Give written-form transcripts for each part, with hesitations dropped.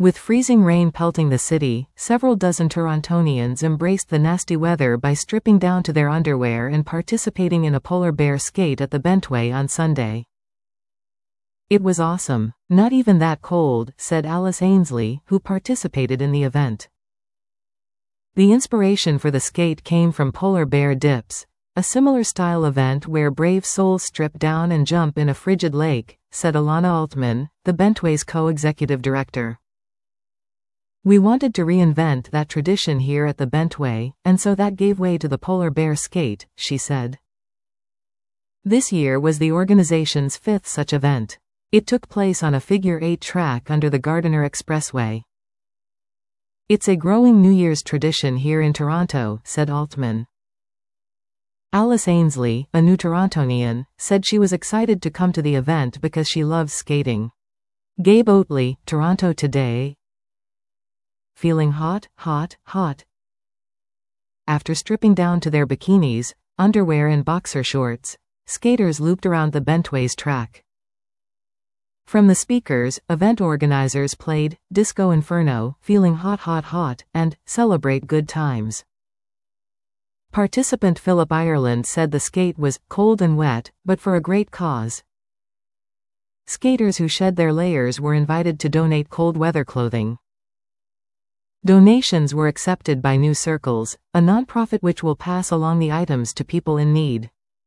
With freezing rain pelting the city, several dozen Torontonians embraced the nasty weather by stripping down to their underwear and participating in a polar bear skate at the Bentway on Sunday. "It was awesome. Not even that cold," said Alice Ainsley, who participated in the event. The inspiration for the skate came from Polar Bear Dips, a similar style event where brave souls strip down and jump in a frigid lake, said Alana Altman, the Bentway's co-executive director. "We wanted to reinvent that tradition here at the Bentway, and so that gave way to the Polar Bear Skate," she said. This year was the organization's 5th such event. It took place on a figure-8 track under the Gardiner Expressway. "It's a growing New Year's tradition here in Toronto," said Altman. Alice Ainsley, a New Torontonian, said she was excited to come to the event because she loves skating. Gabe Oatley, Toronto Today. Feeling hot, hot, hot. After stripping down to their bikinis, underwear and boxer shorts, skaters looped around the Bentway's track. From the speakers, event organizers played Disco Inferno, Feeling Hot Hot Hot, and Celebrate Good Times. Participant Philip Ireland said the skate was cold and wet, but for a great cause. Skaters who shed their layers were invited to donate cold weather clothing. Donations were accepted by New Circles, a nonprofit which will pass along the items to people in need.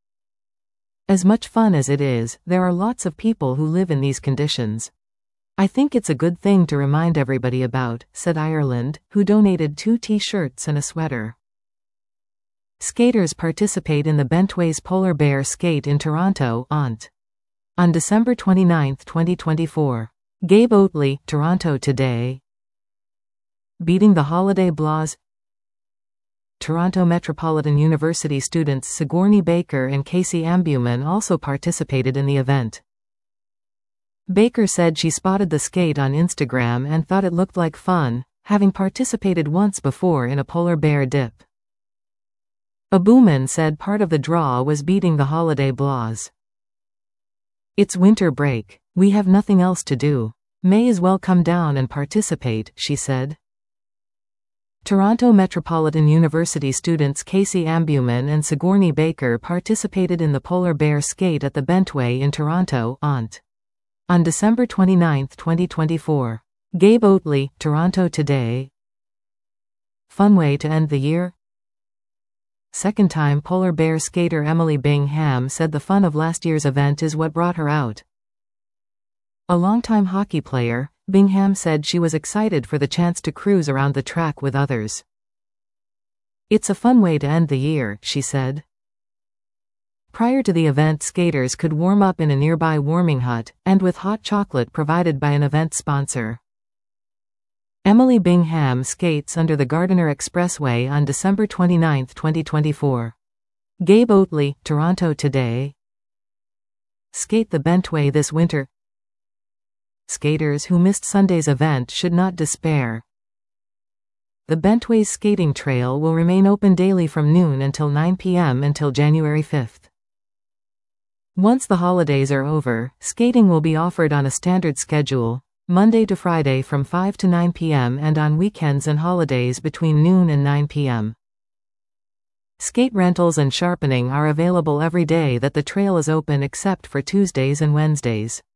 "As much fun as it is, there are lots of people who live in these conditions. I think it's a good thing to remind everybody about," said Ireland, who donated 2 t-shirts and a sweater. Skaters participate in the Bentway's Polar Bear Skate in Toronto, ONT. On December 29, 2024. Gabe Oatley, Toronto Today. Beating the holiday blas. Toronto Metropolitan University students Sigourney Baker and Casey Ambuman also participated in the event. Baker said she spotted the skate on Instagram and thought it looked like fun, having participated once before in a polar bear dip. Ambuman said part of the draw was beating the holiday blas. "It's winter break. We have nothing else to do. May as well come down and participate," she said. Toronto Metropolitan University students Casey Ambuman and Sigourney Baker participated in the Polar Bear Skate at the Bentway in Toronto, ONT. On December 29, 2024. Gabe Oatley, Toronto Today. Fun way to end the year? Second-time polar bear skater Emily Bingham said the fun of last year's event is what brought her out. A longtime hockey player, Bingham said she was excited for the chance to cruise around the track with others. "It's a fun way to end the year," she said. Prior to the event, skaters could warm up in a nearby warming hut, and with hot chocolate provided by an event sponsor. Emily Bingham skates under the Gardiner Expressway on December 29, 2024. Gabe Oatley, Toronto Today. Skate the Bentway this winter. Skaters who missed Sunday's event should not despair. The Bentway's skating trail will remain open daily from noon until 9 p.m. until January 5th. Once the holidays are over, skating will be offered on a standard schedule, Monday to Friday from 5 to 9 p.m. and on weekends and holidays between noon and 9 p.m. Skate rentals and sharpening are available every day that the trail is open except for Tuesdays and Wednesdays.